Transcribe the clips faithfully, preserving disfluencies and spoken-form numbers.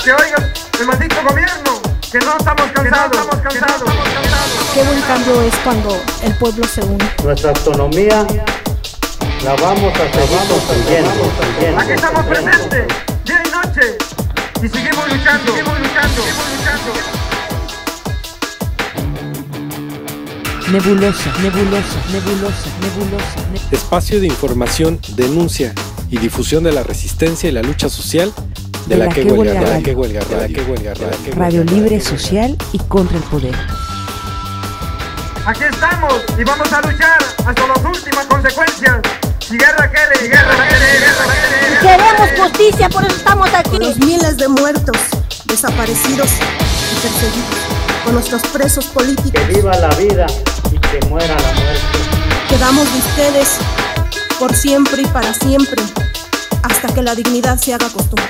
que oiga el maldito gobierno, que no estamos cansados, no estamos cansados, no estamos cansados. Qué buen cambio es cuando el pueblo se une. Nuestra autonomía la vamos a seguir construyendo. Aquí estamos presentes, día y noche, y seguimos luchando, seguimos luchando, seguimos luchando. Nebulosa, nebulosa, nebulosa, nebulosa. Ne- Espacio de información, denuncia y difusión de la resistencia y la lucha social de, de la, la que huelga radio. La que huelga radio. La que huelga radio. Radio libre, social y contra el poder. Aquí estamos y vamos a luchar hasta las últimas consecuencias. Si guerra quiere, si guerra quiere, guerra quiere. Queremos justicia, por eso estamos aquí. Con los miles de muertos, desaparecidos y perseguidos. Con nuestros presos políticos. Que viva la vida y que muera la muerte. Quedamos de ustedes por siempre y para siempre, hasta que la dignidad se haga costumbre.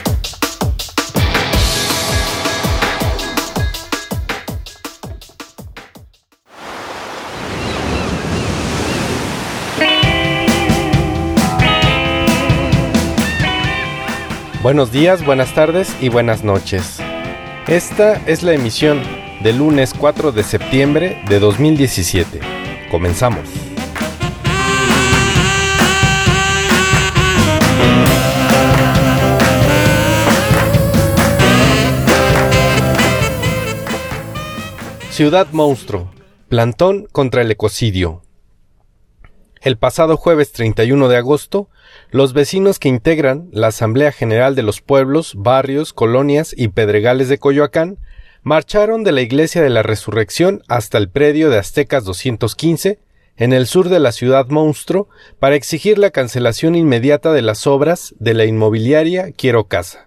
Buenos días, buenas tardes y buenas noches. Esta es la emisión del lunes cuatro de septiembre de dos mil diecisiete. Comenzamos. Ciudad Monstruo, plantón contra el ecocidio. El pasado jueves treinta y uno de agosto, los vecinos que integran la Asamblea General de los Pueblos, Barrios, Colonias y Pedregales de Coyoacán marcharon de la Iglesia de la Resurrección hasta el predio de Aztecas doscientos quince, en el sur de la Ciudad Monstruo, para exigir la cancelación inmediata de las obras de la inmobiliaria Quiero Casa.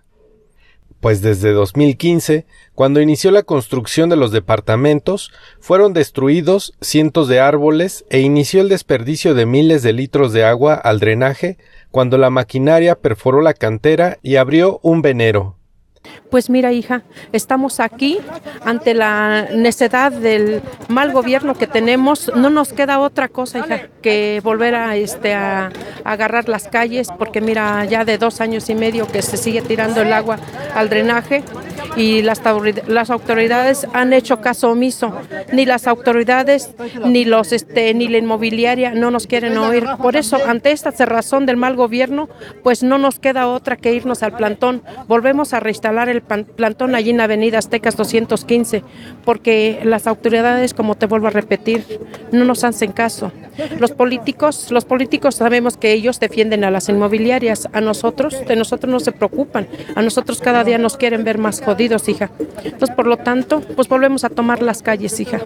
Pues desde dos mil quince, cuando inició la construcción de los departamentos, fueron destruidos cientos de árboles e inició el desperdicio de miles de litros de agua al drenaje cuando la maquinaria perforó la cantera y abrió un venero. Pues mira, hija, estamos aquí ante la necedad del mal gobierno que tenemos. No nos queda otra cosa, hija, que volver a, este, a, a agarrar las calles, porque mira, ya de dos años y medio que se sigue tirando el agua al drenaje y las, las autoridades han hecho caso omiso. Ni las autoridades, ni los, este, ni la inmobiliaria no nos quieren oír. Por eso, ante esta cerrazón del mal gobierno, pues no nos queda otra que irnos al plantón. Volvemos a reinstalar el plantón allí en la avenida Aztecas doscientos quince, porque las autoridades, como te vuelvo a repetir, no nos hacen caso. Los políticos, los políticos sabemos que ellos defienden a las inmobiliarias, a nosotros, de nosotros no se preocupan, a nosotros cada día nos quieren ver más jodidos, hija. Entonces, por lo tanto, pues volvemos a tomar las calles, hija.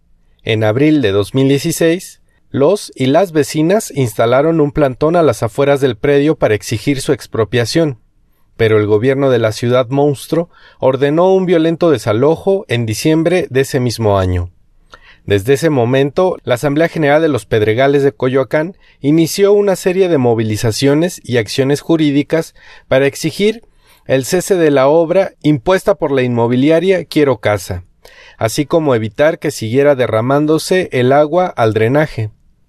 En abril de dos mil dieciséis, los y las vecinas instalaron un plantón a las afueras del predio para exigir su expropiación. Pero el gobierno de la Ciudad Monstruo ordenó un violento desalojo en diciembre de ese mismo año. Desde ese momento, la Asamblea General de los Pedregales de Coyoacán inició una serie de movilizaciones y acciones jurídicas para exigir el cese de la obra impuesta por la inmobiliaria Quiero Casa, así como evitar que siguiera derramándose el agua al drenaje.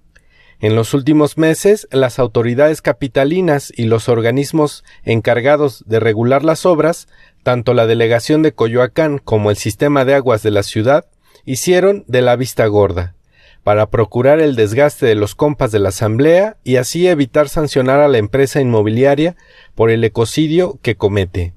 En los últimos meses, las autoridades capitalinas y los organismos encargados de regular las obras, tanto la Delegación de Coyoacán como el Sistema de Aguas de la ciudad, hicieron de la vista gorda, para procurar el desgaste de los compas de la Asamblea y así evitar sancionar a la empresa inmobiliaria por el ecocidio que comete.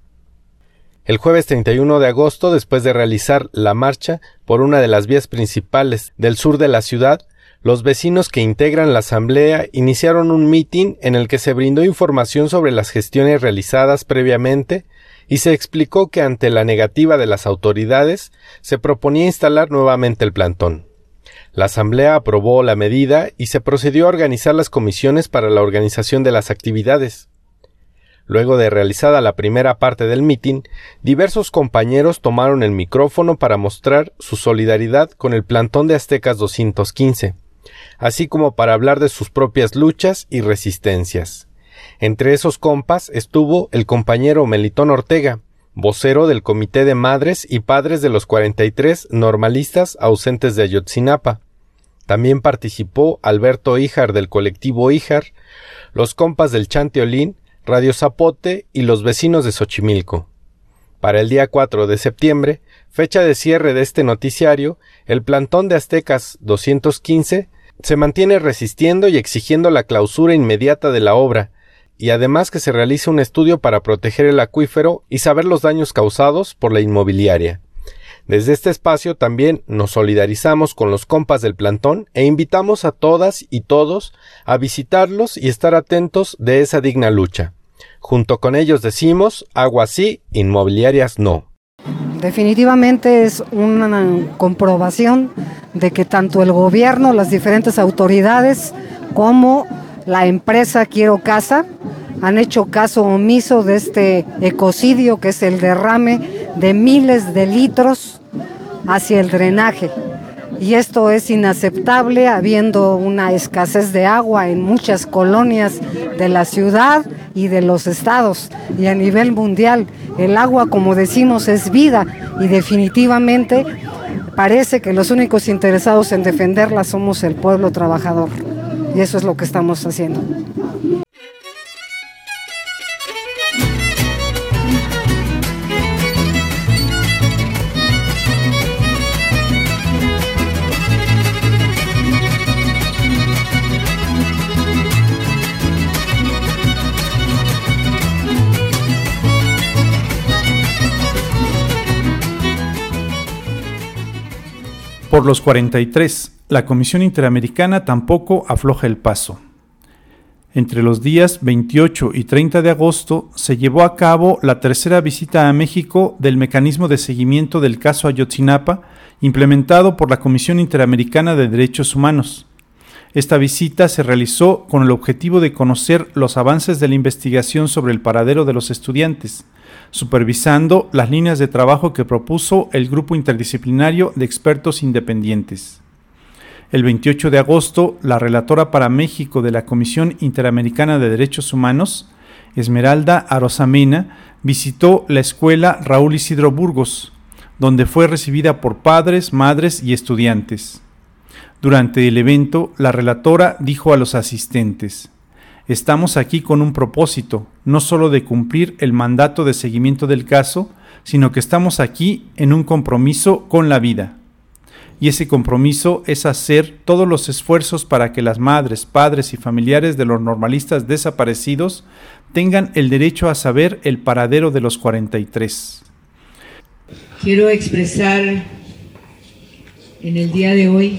El jueves treinta y uno de agosto, después de realizar la marcha por una de las vías principales del sur de la ciudad, los vecinos que integran la asamblea iniciaron un mitin en el que se brindó información sobre las gestiones realizadas previamente y se explicó que ante la negativa de las autoridades se proponía instalar nuevamente el plantón. La asamblea aprobó la medida y se procedió a organizar las comisiones para la organización de las actividades. Luego de realizada la primera parte del mitin, diversos compañeros tomaron el micrófono para mostrar su solidaridad con el plantón de Aztecas doscientos quince. Así como para hablar de sus propias luchas y resistencias. Entre esos compas estuvo el compañero Melitón Ortega, vocero del Comité de Madres y Padres de los cuarenta y tres normalistas ausentes de Ayotzinapa. También participó Alberto Híjar del colectivo Híjar, los compas del Chanteolín, Radio Zapote y los vecinos de Xochimilco. Para el día cuatro de septiembre, fecha de cierre de este noticiario, el plantón de Aztecas doscientos quince se mantiene resistiendo y exigiendo la clausura inmediata de la obra, y además que se realice un estudio para proteger el acuífero y saber los daños causados por la inmobiliaria. Desde este espacio también nos solidarizamos con los compas del plantón e invitamos a todas y todos a visitarlos y estar atentos de esa digna lucha. Junto con ellos decimos, agua sí, inmobiliarias no. Definitivamente es una comprobación de que tanto el gobierno, las diferentes autoridades, como la empresa Quiero Casa han hecho caso omiso de este ecocidio que es el derrame de miles de litros hacia el drenaje. Y esto es inaceptable, habiendo una escasez de agua en muchas colonias de la ciudad y de los estados. Y a nivel mundial, el agua, como decimos, es vida, y definitivamente parece que los únicos interesados en defenderla somos el pueblo trabajador. Y eso es lo que estamos haciendo. Por los cuarenta y tres, la Comisión Interamericana tampoco afloja el paso. Entre los días veintiocho y treinta de agosto se llevó a cabo la tercera visita a México del mecanismo de seguimiento del caso Ayotzinapa, implementado por la Comisión Interamericana de Derechos Humanos. Esta visita se realizó con el objetivo de conocer los avances de la investigación sobre el paradero de los estudiantes, supervisando las líneas de trabajo que propuso el Grupo Interdisciplinario de Expertos Independientes. El veintiocho de agosto, la relatora para México de la Comisión Interamericana de Derechos Humanos, Esmeralda Arosamena, visitó la escuela Raúl Isidro Burgos, donde fue recibida por padres, madres y estudiantes. Durante el evento, la relatora dijo a los asistentes: estamos aquí con un propósito, no solo de cumplir el mandato de seguimiento del caso, sino que estamos aquí en un compromiso con la vida. Y ese compromiso es hacer todos los esfuerzos para que las madres, padres y familiares de los normalistas desaparecidos tengan el derecho a saber el paradero de los cuarenta y tres. Quiero expresar en el día de hoy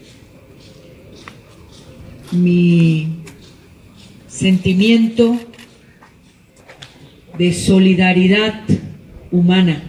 mi sentimiento de solidaridad humana,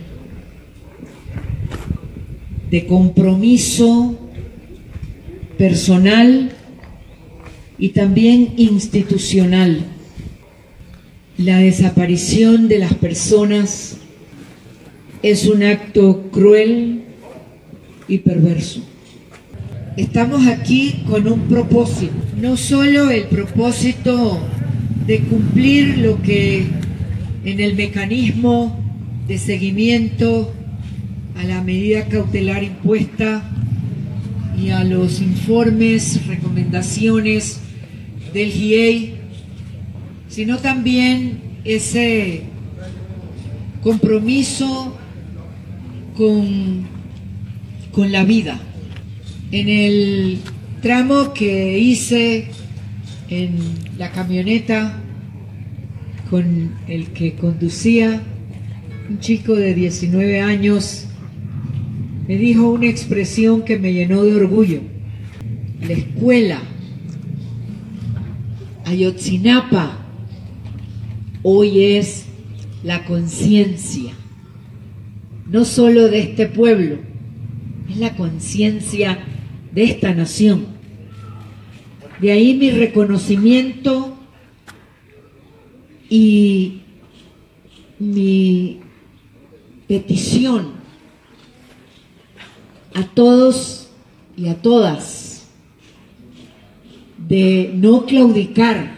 de compromiso personal y también institucional. La desaparición de las personas es un acto cruel y perverso. Estamos aquí con un propósito, no solo el propósito de cumplir lo que en el mecanismo de seguimiento a la medida cautelar impuesta y a los informes, recomendaciones del G I E I, sino también ese compromiso con, con la vida. En el tramo que hice en la camioneta con el que conducía, un chico de diecinueve años me dijo una expresión que me llenó de orgullo. La escuela Ayotzinapa hoy es la conciencia, no solo de este pueblo, es la conciencia de esta nación. De ahí mi reconocimiento y mi petición a todos y a todas de no claudicar,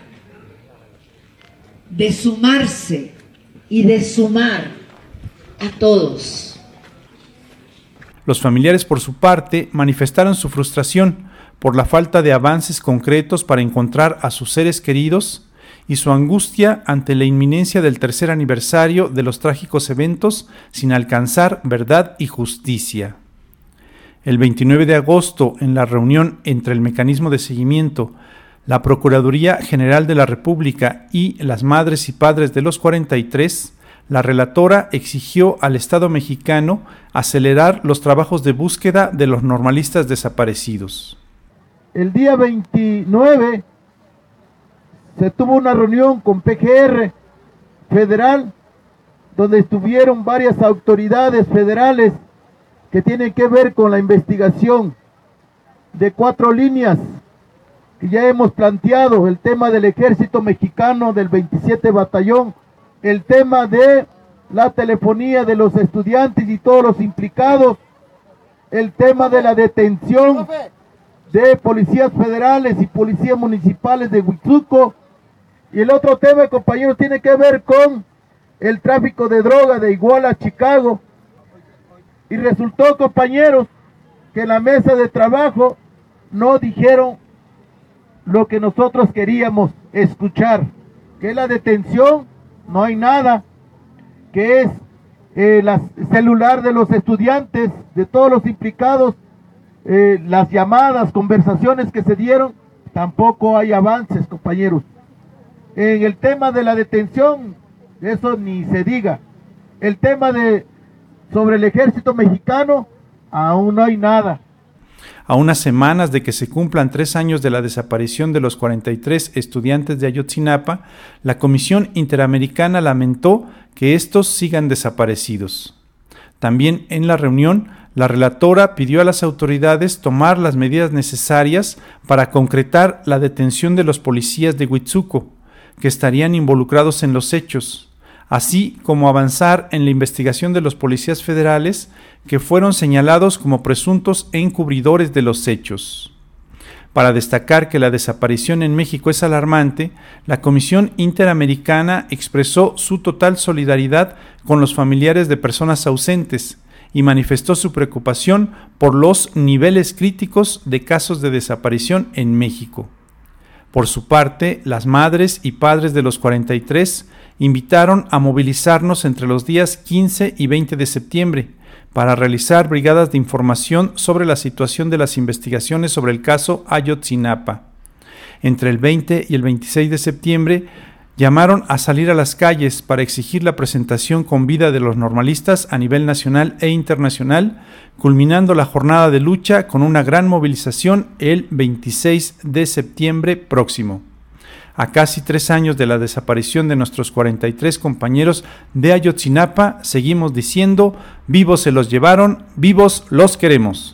de sumarse y de sumar a todos. Los familiares, por su parte, manifestaron su frustración por la falta de avances concretos para encontrar a sus seres queridos y su angustia ante la inminencia del tercer aniversario de los trágicos eventos sin alcanzar verdad y justicia. El veintinueve de agosto, en la reunión entre el Mecanismo de Seguimiento, la Procuraduría General de la República y las madres y padres de los cuarenta y tres, la relatora exigió al Estado mexicano acelerar los trabajos de búsqueda de los normalistas desaparecidos. El día veintinueve se tuvo una reunión con P G R federal, donde estuvieron varias autoridades federales que tienen que ver con la investigación de cuatro líneas que ya hemos planteado: el tema del ejército mexicano del veintisiete Batallón, el tema de la telefonía de los estudiantes y todos los implicados, el tema de la detención de policías federales y policías municipales de Huitzuco, y el otro tema, compañeros, tiene que ver con el tráfico de droga de Iguala a Chicago. Y resultó, compañeros, que en la mesa de trabajo no dijeron lo que nosotros queríamos escuchar, que es la detención, no hay nada, que es eh, la celular de los estudiantes, de todos los implicados, eh, las llamadas, conversaciones que se dieron, tampoco hay avances, compañeros. En el tema de la detención, eso ni se diga. El tema de sobre el ejército mexicano, aún no hay nada. A unas semanas de que se cumplan tres años de la desaparición de los cuarenta y tres estudiantes de Ayotzinapa, la Comisión Interamericana lamentó que estos sigan desaparecidos. También en la reunión, la relatora pidió a las autoridades tomar las medidas necesarias para concretar la detención de los policías de Huitzuco, que estarían involucrados en los hechos, así como avanzar en la investigación de los policías federales que fueron señalados como presuntos encubridores de los hechos. Para destacar que la desaparición en México es alarmante, la Comisión Interamericana expresó su total solidaridad con los familiares de personas ausentes y manifestó su preocupación por los niveles críticos de casos de desaparición en México. Por su parte, las madres y padres de los cuarenta y tres invitaron a movilizarnos entre los días quince y veinte de septiembre para realizar brigadas de información sobre la situación de las investigaciones sobre el caso Ayotzinapa. Entre el veinte y el veintiséis de septiembre, llamaron a salir a las calles para exigir la presentación con vida de los normalistas a nivel nacional e internacional, culminando la jornada de lucha con una gran movilización el veintiséis de septiembre próximo. A casi tres años de la desaparición de nuestros cuarenta y tres compañeros de Ayotzinapa, seguimos diciendo: vivos se los llevaron, vivos los queremos.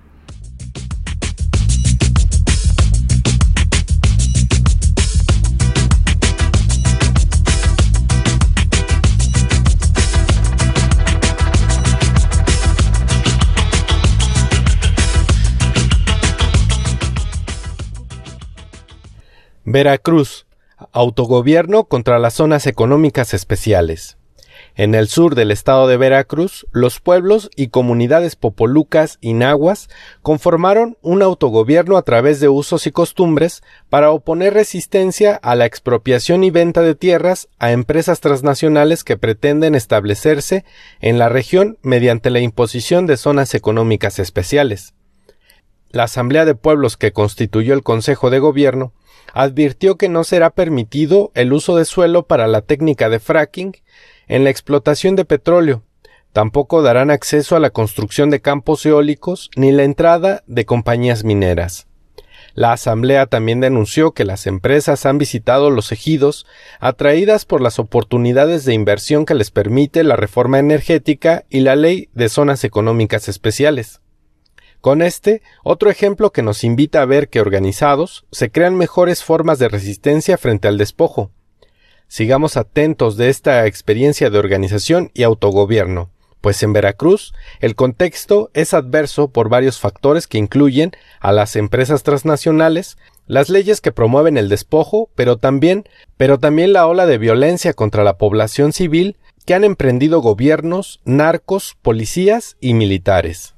Veracruz. Autogobierno contra las zonas económicas especiales. En el sur del estado de Veracruz, los pueblos y comunidades popolucas y nahuas conformaron un autogobierno a través de usos y costumbres para oponer resistencia a la expropiación y venta de tierras a empresas transnacionales que pretenden establecerse en la región mediante la imposición de zonas económicas especiales. La Asamblea de Pueblos que constituyó el Consejo de Gobierno advirtió que no será permitido el uso de suelo para la técnica de fracking en la explotación de petróleo. Tampoco darán acceso a la construcción de campos eólicos ni la entrada de compañías mineras. La Asamblea también denunció que las empresas han visitado los ejidos atraídas por las oportunidades de inversión que les permite la reforma energética y la ley de zonas económicas especiales. Con este, otro ejemplo que nos invita a ver que organizados se crean mejores formas de resistencia frente al despojo. Sigamos atentos de esta experiencia de organización y autogobierno, pues en Veracruz el contexto es adverso por varios factores que incluyen a las empresas transnacionales, las leyes que promueven el despojo, pero también, pero también la ola de violencia contra la población civil que han emprendido gobiernos, narcos, policías y militares.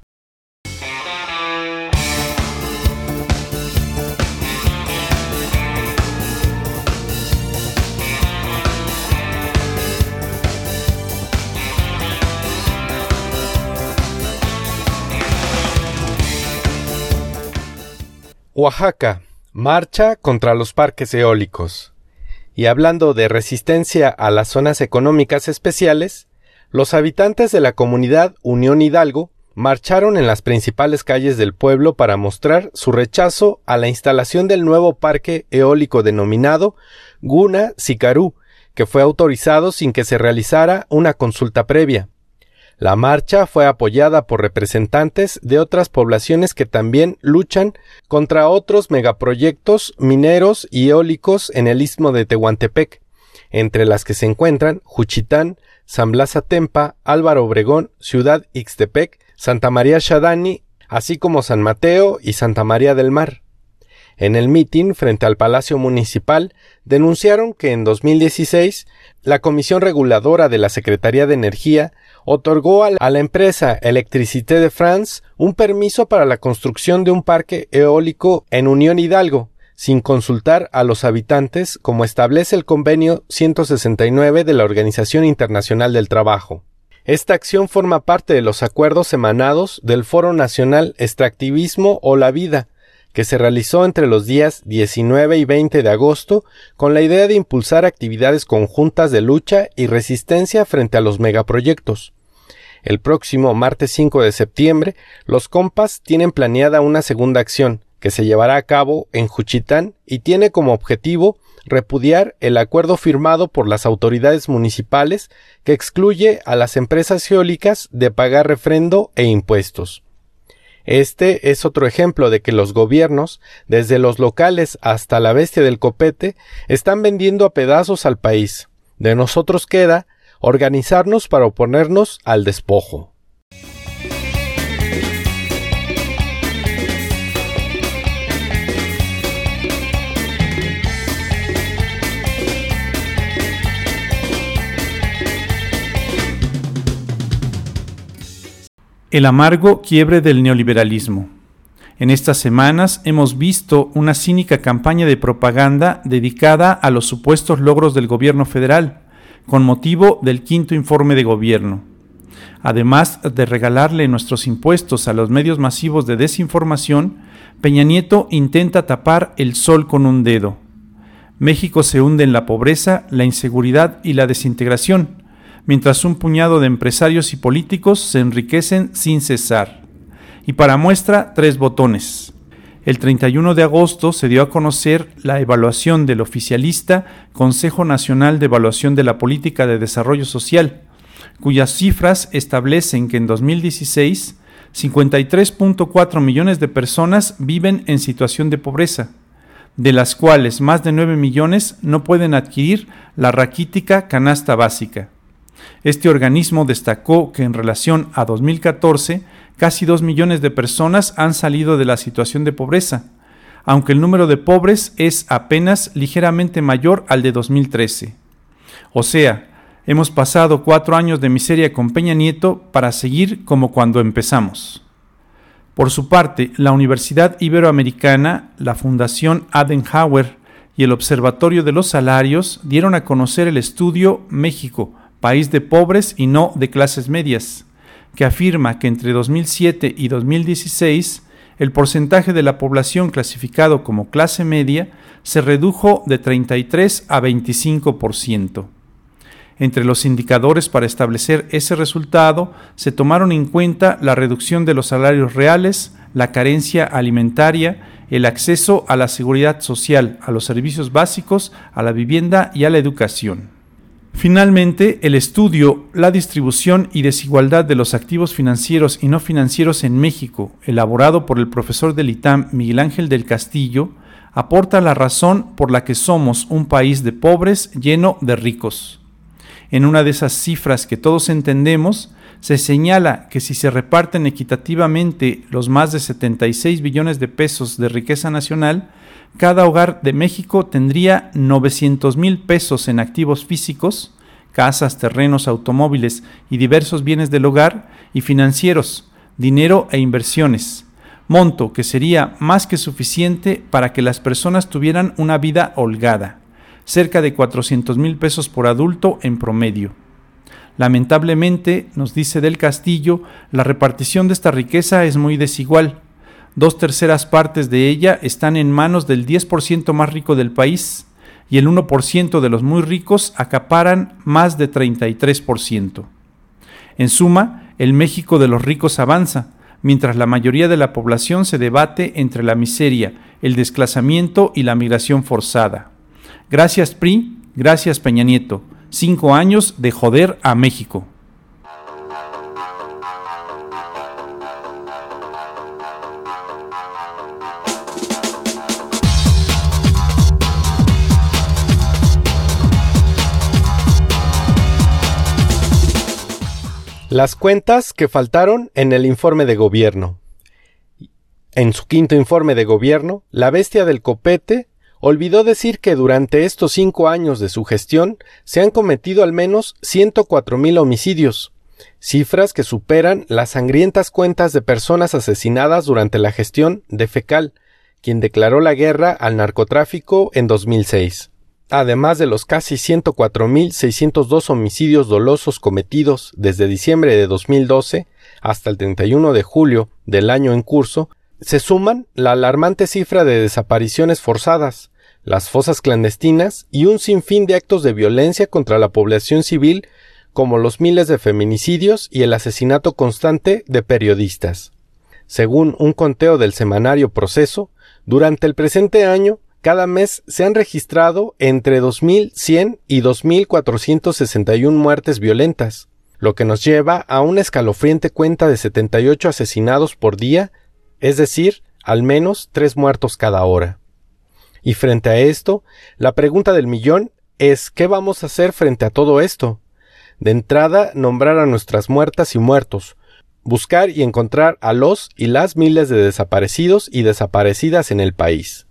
Oaxaca, marcha contra los parques eólicos. Y hablando de resistencia a las zonas económicas especiales, los habitantes de la comunidad Unión Hidalgo marcharon en las principales calles del pueblo para mostrar su rechazo a la instalación del nuevo parque eólico denominado Guna Sicarú, que fue autorizado sin que se realizara una consulta previa. La marcha fue apoyada por representantes de otras poblaciones que también luchan contra otros megaproyectos mineros y eólicos en el istmo de Tehuantepec, entre las que se encuentran Juchitán, San Blas Atempa, Álvaro Obregón, Ciudad Ixtepec, Santa María Xadani, así como San Mateo y Santa María del Mar. En el mitin frente al Palacio Municipal denunciaron que en dos mil dieciséis la Comisión Reguladora de la Secretaría de Energía otorgó a la empresa Electricité de France un permiso para la construcción de un parque eólico en Unión Hidalgo, sin consultar a los habitantes, como establece el convenio ciento sesenta y nueve de la Organización Internacional del Trabajo. Esta acción forma parte de los acuerdos emanados del Foro Nacional Extractivismo o la Vida, que se realizó entre los días diecinueve y veinte de agosto con la idea de impulsar actividades conjuntas de lucha y resistencia frente a los megaproyectos. El próximo martes cinco de septiembre, los compas tienen planeada una segunda acción, que se llevará a cabo en Juchitán y tiene como objetivo repudiar el acuerdo firmado por las autoridades municipales que excluye a las empresas eólicas de pagar refrendo e impuestos. Este es otro ejemplo de que los gobiernos, desde los locales hasta la bestia del copete, están vendiendo a pedazos al país. De nosotros queda organizarnos para oponernos al despojo. El amargo quiebre del neoliberalismo. En estas semanas hemos visto una cínica campaña de propaganda dedicada a los supuestos logros del gobierno federal, con motivo del quinto informe de gobierno. Además de regalarle nuestros impuestos a los medios masivos de desinformación, Peña Nieto intenta tapar el sol con un dedo. México se hunde en la pobreza, la inseguridad y la desintegración, mientras un puñado de empresarios y políticos se enriquecen sin cesar. Y para muestra, tres botones. El treinta y uno de agosto se dio a conocer la evaluación del oficialista Consejo Nacional de Evaluación de la Política de Desarrollo Social, cuyas cifras establecen que en dos mil dieciséis, cincuenta y tres punto cuatro millones de personas viven en situación de pobreza, de las cuales más de nueve millones no pueden adquirir la raquítica canasta básica. Este organismo destacó que en relación a dos mil catorce, casi dos millones de personas han salido de la situación de pobreza, aunque el número de pobres es apenas ligeramente mayor al de dos mil trece. O sea, hemos pasado cuatro años de miseria con Peña Nieto para seguir como cuando empezamos. Por su parte, la Universidad Iberoamericana, la Fundación Adenauer y el Observatorio de los Salarios dieron a conocer el estudio México, país de pobres y no de clases medias, que afirma que entre dos mil siete y dos mil dieciséis el porcentaje de la población clasificado como clase media se redujo de treinta y tres a veinticinco por ciento. Entre los indicadores para establecer ese resultado se tomaron en cuenta la reducción de los salarios reales, la carencia alimentaria, el acceso a la seguridad social, a los servicios básicos, a la vivienda y a la educación. Finalmente, el estudio La distribución y desigualdad de los activos financieros y no financieros en México, elaborado por el profesor del I T A M Miguel Ángel del Castillo, aporta la razón por la que somos un país de pobres lleno de ricos. En una de esas cifras que todos entendemos, se señala que si se reparten equitativamente los más de setenta y seis billones de pesos de riqueza nacional, cada hogar de México tendría novecientos mil pesos en activos físicos, casas, terrenos, automóviles y diversos bienes del hogar, y financieros, dinero e inversiones, monto que sería más que suficiente para que las personas tuvieran una vida holgada, cerca de cuatrocientos mil pesos por adulto en promedio. Lamentablemente, nos dice del Castillo, la repartición de esta riqueza es muy desigual. Dos terceras partes de ella están en manos del diez por ciento más rico del país y el uno por ciento de los muy ricos acaparan más de treinta y tres por ciento. En suma, el México de los ricos avanza, mientras la mayoría de la población se debate entre la miseria, el desplazamiento y la migración forzada. Gracias P R I, gracias Peña Nieto. Cinco años de joder a México. Las cuentas que faltaron en el informe de gobierno. En su quinto informe de gobierno, la bestia del copete olvidó decir que durante estos cinco años de su gestión se han cometido al menos ciento cuatro mil homicidios, cifras que superan las sangrientas cuentas de personas asesinadas durante la gestión de Fecal, quien declaró la guerra al narcotráfico en dos mil seis. Además de los casi ciento cuatro mil seiscientos dos homicidios dolosos cometidos desde diciembre de dos mil doce hasta el treinta y uno de julio del año en curso, se suman la alarmante cifra de desapariciones forzadas, las fosas clandestinas y un sinfín de actos de violencia contra la población civil, como los miles de feminicidios y el asesinato constante de periodistas. Según un conteo del semanario Proceso, durante el presente año, cada mes se han registrado entre dos mil cien y dos mil cuatrocientas sesenta y una muertes violentas, lo que nos lleva a una escalofriante cuenta de setenta y ocho asesinados por día, es decir, al menos tres muertos cada hora. Y frente a esto, la pregunta del millón es ¿qué vamos a hacer frente a todo esto? De entrada, nombrar a nuestras muertas y muertos, buscar y encontrar a los y las miles de desaparecidos y desaparecidas en el país.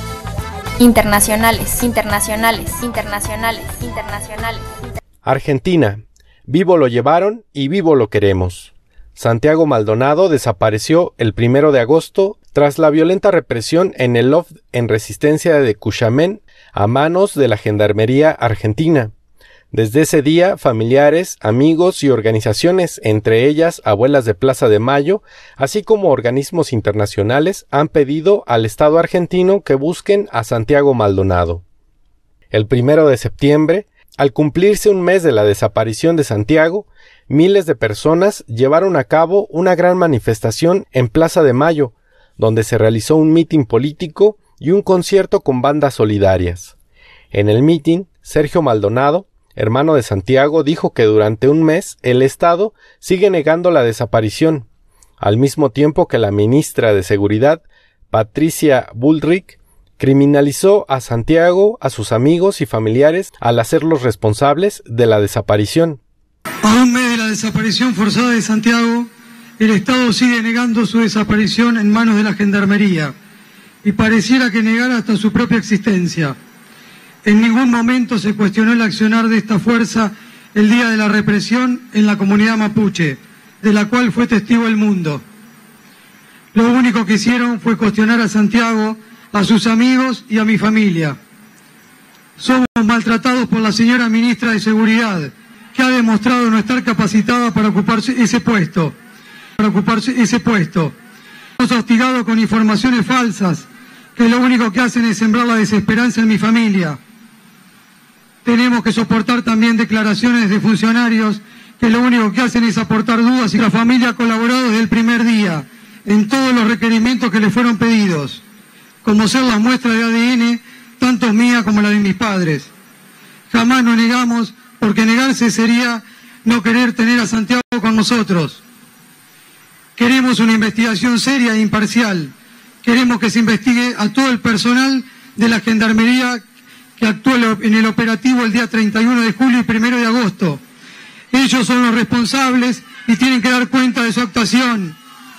Internacionales, internacionales, internacionales, internacionales. Argentina. Vivo lo llevaron y vivo lo queremos. Santiago Maldonado desapareció el primero de agosto tras la violenta represión en el loft en Resistencia de Cuyamén a manos de la Gendarmería argentina. Desde ese día, familiares, amigos y organizaciones, entre ellas Abuelas de Plaza de Mayo, así como organismos internacionales, han pedido al Estado argentino que busquen a Santiago Maldonado. El primero de septiembre, al cumplirse un mes de la desaparición de Santiago, miles de personas llevaron a cabo una gran manifestación en Plaza de Mayo, donde se realizó un mitin político y un concierto con bandas solidarias. En el mitin, Sergio Maldonado, hermano de Santiago, dijo que durante un mes el Estado sigue negando la desaparición, al mismo tiempo que la ministra de Seguridad, Patricia Bullrich, criminalizó a Santiago, a sus amigos y familiares al hacerlos responsables de la desaparición. A un mes de la desaparición forzada de Santiago, el Estado sigue negando su desaparición en manos de la Gendarmería y pareciera que negara hasta su propia existencia. En ningún momento se cuestionó el accionar de esta fuerza el día de la represión en la comunidad mapuche, de la cual fue testigo el mundo. Lo único que hicieron fue cuestionar a Santiago, a sus amigos y a mi familia. Somos maltratados por la señora ministra de Seguridad, que ha demostrado no estar capacitada para ocupar ese puesto. Para ocupar ese puesto. Hemos hostigado con informaciones falsas, que lo único que hacen es sembrar la desesperanza en mi familia. Tenemos que soportar también declaraciones de funcionarios que lo único que hacen es aportar dudas, y la familia ha colaborado desde el primer día en todos los requerimientos que le fueron pedidos, como ser las muestras de A D N, tanto mía como la de mis padres. Jamás nos negamos, porque negarse sería no querer tener a Santiago con nosotros. Queremos una investigación seria e imparcial. Queremos que se investigue a todo el personal de la Gendarmería que actuó en el operativo el día treinta y uno de julio y primero de agosto. Ellos son los responsables y tienen que dar cuenta de su actuación.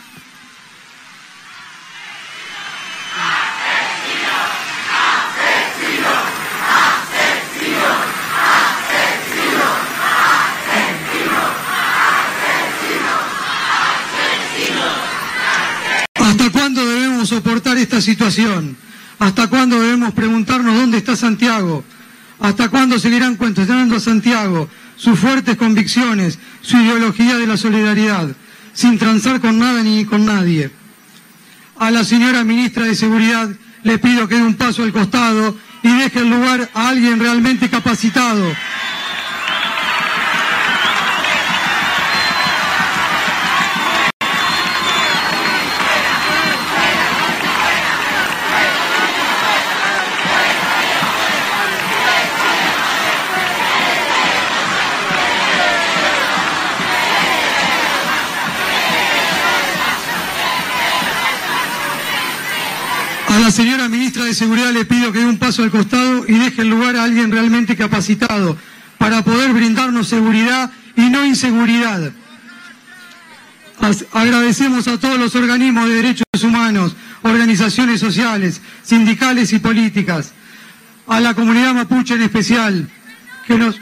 ¿Hasta cuándo debemos soportar esta situación? ¿Hasta cuándo debemos preguntarnos dónde está Santiago? ¿Hasta cuándo seguirán cuestionando a Santiago sus fuertes convicciones, su ideología de la solidaridad, sin transar con nada ni con nadie? A la señora ministra de Seguridad le pido que dé un paso al costado y deje el lugar a alguien realmente capacitado. A la señora ministra de Seguridad le pido que dé un paso al costado y deje el lugar a alguien realmente capacitado para poder brindarnos seguridad y no inseguridad. As- agradecemos a todos los organismos de derechos humanos, organizaciones sociales, sindicales y políticas, a la comunidad mapuche en especial, que nos...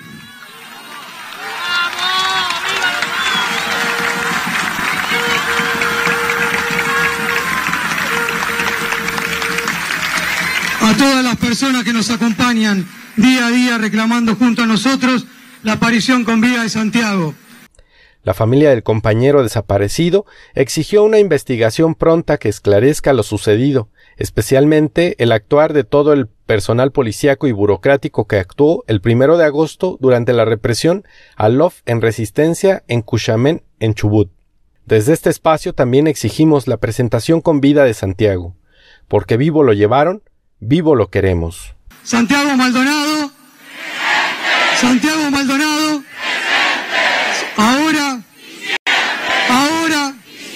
a todas las personas que nos acompañan día a día reclamando junto a nosotros la aparición con vida de Santiago. La familia del compañero desaparecido exigió una investigación pronta que esclarezca lo sucedido, especialmente el actuar de todo el personal policíaco y burocrático que actuó el primero de agosto durante la represión al L O F en resistencia en Cuxamén, en Chubut. Desde este espacio también exigimos la presentación con vida de Santiago, porque vivo lo llevaron, vivo lo queremos. Santiago Maldonado. Santiago Maldonado. Ahora. Ahora.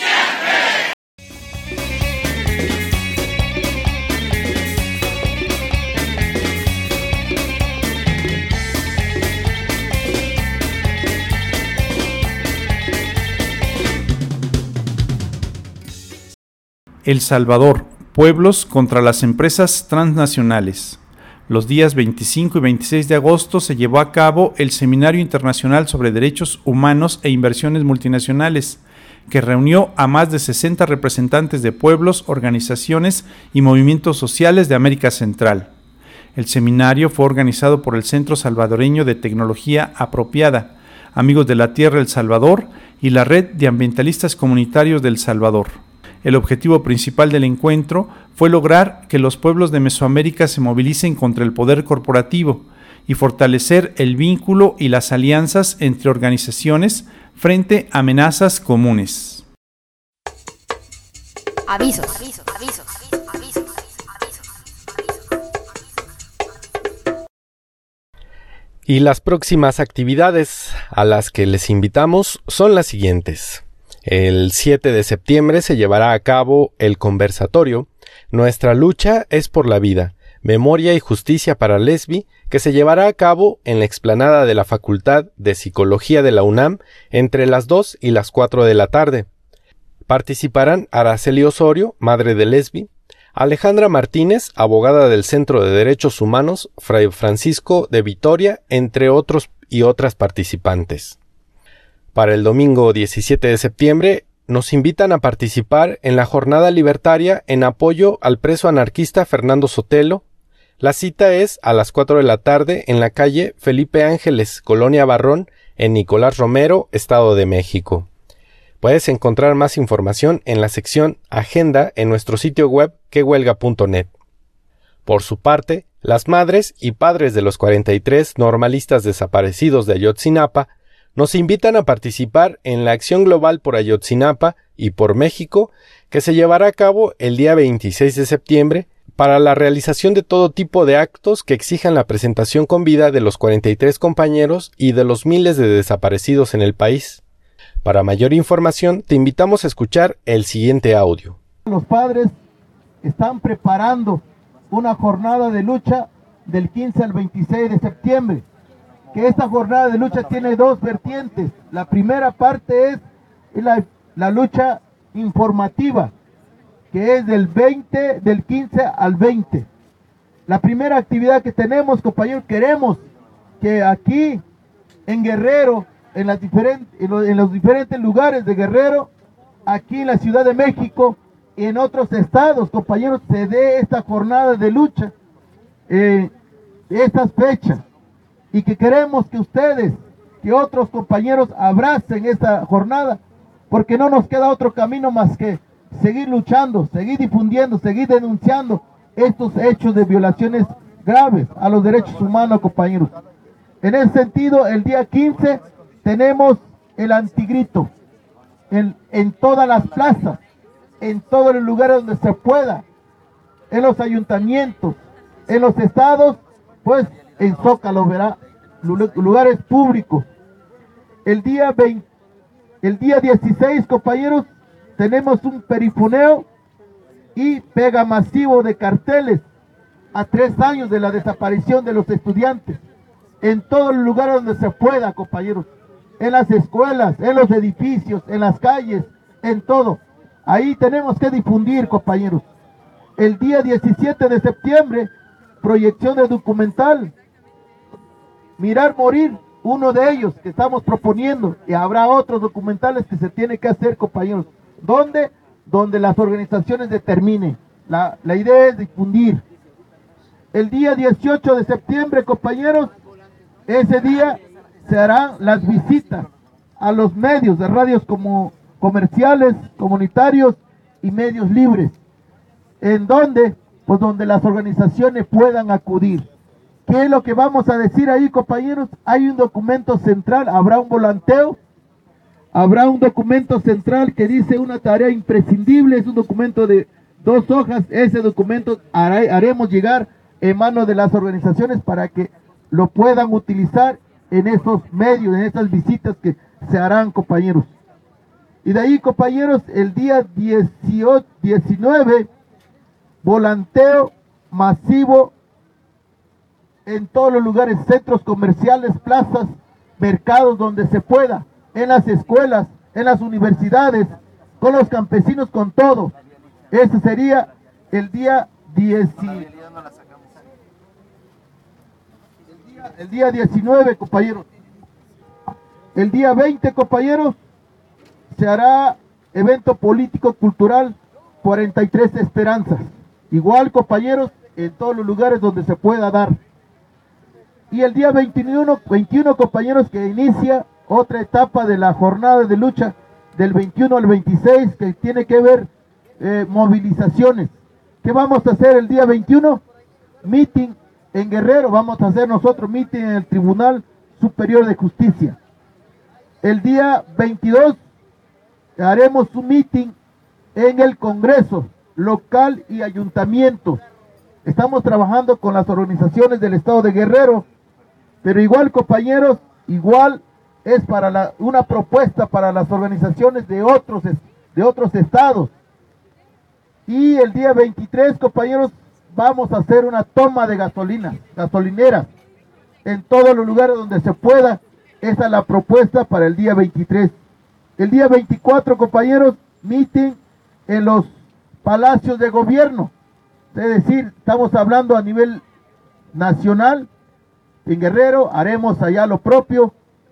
El Salvador. Pueblos contra las empresas transnacionales. Los días veinticinco y veintiséis de agosto se llevó a cabo el Seminario Internacional sobre Derechos Humanos e Inversiones Multinacionales, que reunió a más de sesenta representantes de pueblos, organizaciones y movimientos sociales de América Central. El seminario fue organizado por el Centro Salvadoreño de Tecnología Apropiada, Amigos de la Tierra El Salvador y la Red de Ambientalistas Comunitarios del Salvador. El objetivo principal del encuentro fue lograr que los pueblos de Mesoamérica se movilicen contra el poder corporativo y fortalecer el vínculo y las alianzas entre organizaciones frente a amenazas comunes. Avisos, avisos, avisos, avisos, avisos, avisos. Y las próximas actividades a las que les invitamos son las siguientes. El siete de septiembre se llevará a cabo el conversatorio Nuestra lucha es por la vida, memoria y justicia para Lesbi, que se llevará a cabo en la explanada de la Facultad de Psicología de la UNAM entre las dos y las cuatro de la tarde. Participarán Araceli Osorio, madre de Lesbi, Alejandra Martínez, abogada del Centro de Derechos Humanos Fray Francisco de Vitoria, entre otros y otras participantes. Para el domingo diecisiete de septiembre nos invitan a participar en la jornada libertaria en apoyo al preso anarquista Fernando Sotelo. La cita es a las cuatro de la tarde en la calle Felipe Ángeles, Colonia Barrón, en Nicolás Romero, Estado de México. Puedes encontrar más información en la sección Agenda en nuestro sitio web que huelga punto net. Por su parte, las madres y padres de los cuarenta y tres normalistas desaparecidos de Ayotzinapa nos invitan a participar en la Acción Global por Ayotzinapa y por México, que se llevará a cabo el día veintiséis de septiembre para la realización de todo tipo de actos que exijan la presentación con vida de los cuarenta y tres compañeros y de los miles de desaparecidos en el país. Para mayor información, te invitamos a escuchar el siguiente audio. Los padres están preparando una jornada de lucha del quince al veintiséis de septiembre. Que esta jornada de lucha tiene dos vertientes. La primera parte es la, la lucha informativa, que es del veinte, del quince al veinte. La primera actividad que tenemos, compañeros, queremos que aquí en Guerrero, en, las diferentes, en, los, en los diferentes lugares de Guerrero, aquí en la Ciudad de México y en otros estados, compañeros, se dé esta jornada de lucha, eh, estas fechas. Y que queremos que ustedes, que otros compañeros abracen esta jornada, porque no nos queda otro camino más que seguir luchando, seguir difundiendo, seguir denunciando estos hechos de violaciones graves a los derechos humanos, compañeros. En ese sentido, el día quince tenemos el antigrito en, en todas las plazas, en todos los lugares donde se pueda, en los ayuntamientos, en los estados, pues en Zócalo, verá, lugares públicos. El día veinte, el día dieciséis, compañeros, tenemos un perifoneo y pega masivo de carteles a tres años de la desaparición de los estudiantes, en todos los lugares donde se pueda, compañeros, en las escuelas, en los edificios, en las calles, en todo. Ahí tenemos que difundir, compañeros. El día diecisiete de septiembre, proyección de documental, Mirar Morir, uno de ellos que estamos proponiendo, y habrá otros documentales que se tienen que hacer, compañeros. ¿Dónde? Donde las organizaciones determinen. La, la idea es difundir. El día dieciocho de septiembre, compañeros, ese día se harán las visitas a los medios de radios como comerciales, comunitarios y medios libres. ¿En dónde? Pues donde las organizaciones puedan acudir. ¿Qué es lo que vamos a decir ahí, compañeros? Hay un documento central, habrá un volanteo, habrá un documento central que dice una tarea imprescindible, es un documento de dos hojas, ese documento hará, haremos llegar en manos de las organizaciones para que lo puedan utilizar en esos medios, en estas visitas que se harán, compañeros. Y de ahí, compañeros, el día dieciocho, diecinueve, volanteo masivo en todos los lugares, centros comerciales, plazas, mercados, donde se pueda, en las escuelas, en las universidades, con los campesinos, con todo. Ese sería el día diez, el día diecinueve, compañeros. El día veinte, compañeros, se hará evento político cultural cuarenta y tres Esperanzas. Igual, compañeros, en todos los lugares donde se pueda dar. Y el día veintiuno, veintiuno, compañeros, que inicia otra etapa de la jornada de lucha del veintiuno al veintiséis, que tiene que ver eh, movilizaciones. ¿Qué vamos a hacer el día veintiuno? Meeting en Guerrero, vamos a hacer nosotros meeting en el Tribunal Superior de Justicia. El día veintidós haremos un meeting en el Congreso local y ayuntamientos. Estamos trabajando con las organizaciones del estado de Guerrero, pero igual, compañeros, igual es para la, una propuesta para las organizaciones de otros, de otros estados. Y el día veintitrés, compañeros, vamos a hacer una toma de gasolina, gasolineras, en todos los lugares donde se pueda. Esa es la propuesta para el día veintitrés. El día veinticuatro, compañeros, meeting en los palacios de gobierno. Es decir, estamos hablando a nivel nacional. En Guerrero haremos allá lo propio.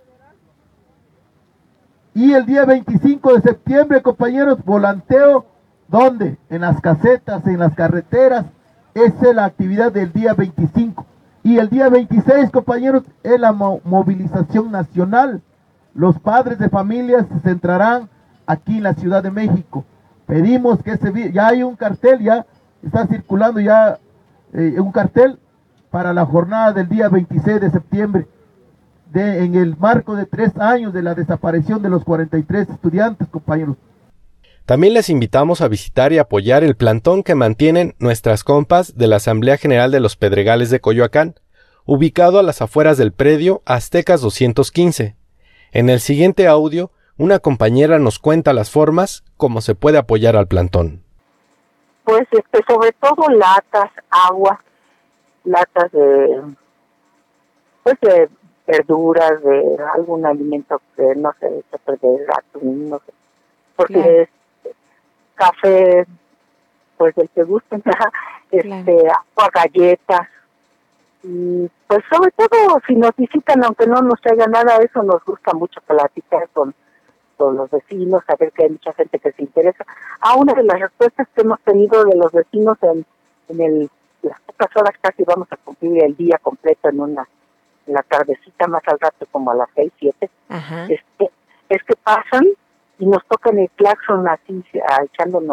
Y el día veinticinco de septiembre, compañeros, volanteo, ¿dónde? En las casetas, en las carreteras. Esa es la actividad del día veinticinco. Y el día veintiséis, compañeros, es la mo movilización nacional. Los padres de familias se centrarán aquí en la Ciudad de México. Pedimos que ese, ya hay un cartel, ya está circulando ya eh, un cartel para la jornada del día veintiséis de septiembre, de, en el marco de tres años de la desaparición de los cuarenta y tres estudiantes, compañeros. También les invitamos a visitar y apoyar el plantón que mantienen nuestras compas de la Asamblea General de los Pedregales de Coyoacán, ubicado a las afueras del predio Aztecas doscientos quince. En el siguiente audio, una compañera nos cuenta las formas como se puede apoyar al plantón. Pues este, sobre todo latas, agua, latas de, pues de verduras, de algún alimento que no se eche a perder, atún, no sé, porque claro. es café, pues del que gusten, este, claro. agua, galletas, y pues sobre todo si nos visitan, aunque no nos traigan nada, eso nos gusta mucho platicar con, con los vecinos, saber que hay mucha gente que se interesa. A una de las respuestas que hemos tenido de los vecinos en, en el, las pocas horas, casi vamos a cumplir el día completo en una en la tardecita, más al rato como a las seis, siete, es que, es que pasan y nos tocan el claxon así, echándonos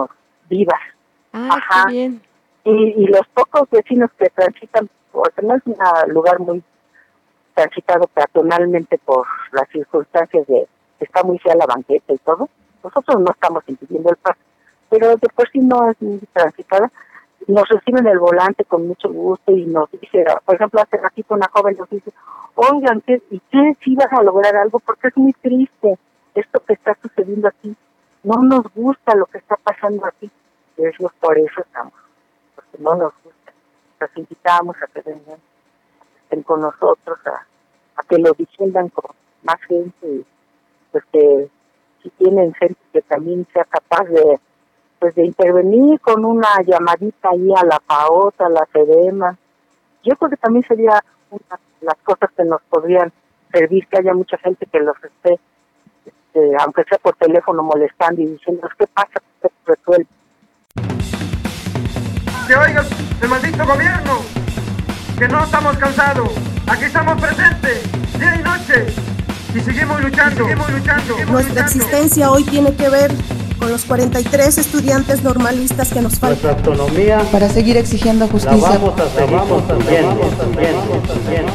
vivas. Ah, Ajá. qué bien. Y, y los pocos vecinos que transitan, porque no es un lugar muy transitado peatonalmente por las circunstancias de que está muy fea la banqueta y todo, nosotros no estamos impidiendo el paso, pero de por sí no es muy transitada. Nos reciben el volante con mucho gusto y nos dice, por ejemplo, hace ratito una joven nos dice, oigan, ¿qué, ¿y qué si vas a lograr algo? Porque es muy triste esto que está sucediendo aquí. No nos gusta lo que está pasando aquí. Y es por eso estamos, porque no nos gusta. Los invitamos a que vengan, estén con nosotros, a, a que lo difundan con más gente, y pues que si tienen gente que también sea capaz de pues de intervenir con una llamadita ahí a la PAOT, a la SEDEMA. Yo creo que también sería una de las cosas que nos podrían servir, que haya mucha gente que los esté, este, aunque sea por teléfono, molestando y diciendo, ¿qué pasa? ¿Qué se resuelve? Que oiga el maldito gobierno, que no estamos cansados, aquí estamos presentes, día y noche, y seguimos luchando, seguimos luchando. Seguimos Nuestra luchando. existencia hoy tiene que ver con los cuarenta y tres estudiantes normalistas que nos faltan. Nuestra autonomía Para seguir exigiendo la justicia. vamos a seguir construyendo, construyendo, construyendo.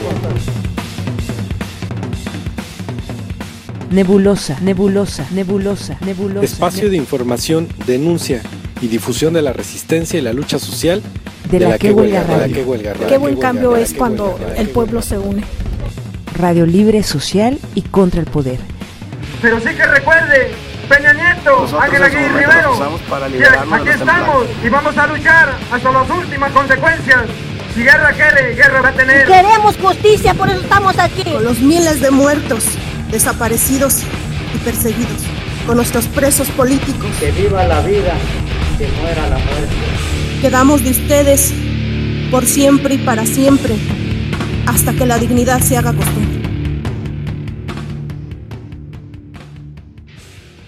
Nebulosa, nebulosa, nebulosa, nebulosa. Espacio de información, denuncia y difusión de la resistencia y la lucha social De la que huelga de la radio. que huelga radio. Qué buen cambio de la es que cuando huelga radio. el pueblo se une. Radio libre, social y contra el poder. Pero sí que recuerde, Peña Nieto, Nosotros Ángel en su Aguirre momento Rivero, nos usamos para que liberarnos de aquí los estamos y vamos a luchar hasta las últimas consecuencias. Si guerra quiere, guerra va a tener. Queremos justicia, por eso estamos aquí. Con los miles de muertos, desaparecidos y perseguidos. Con nuestros presos políticos. Que viva la vida, que muera la muerte. Quedamos de ustedes por siempre y para siempre, hasta que la dignidad se haga costumbre.